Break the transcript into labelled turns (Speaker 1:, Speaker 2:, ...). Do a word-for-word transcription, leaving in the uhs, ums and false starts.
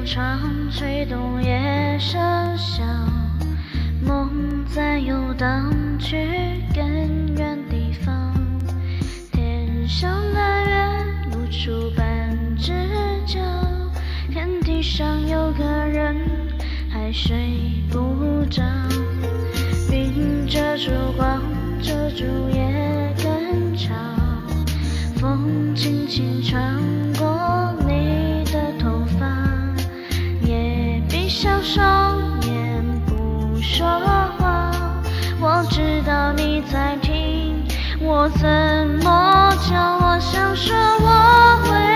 Speaker 1: 窗吹动夜声响，梦在游荡去更远地方。天上的月露出半只脚，天地上有个人还睡不着。云遮住光，遮住夜更长，风轻轻穿过你的头发，也闭上双眼不说话。我知道你在听，我怎么叫？我想说我会